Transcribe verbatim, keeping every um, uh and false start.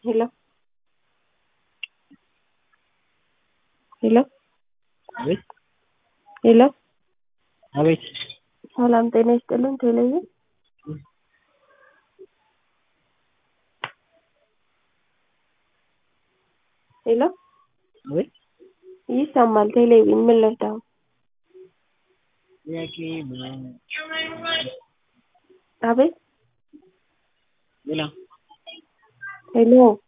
ሄሎ ሄሎ አቤት ሄሎ አቤት ሰላም ጤና ይስጥልን ቴሌቪዥን ሄሎ አቤት ይሰማል ቴሌቪዥን ምን ልርዳው? ጥያቄ ምናምን አቤት ሌላ ሄሎ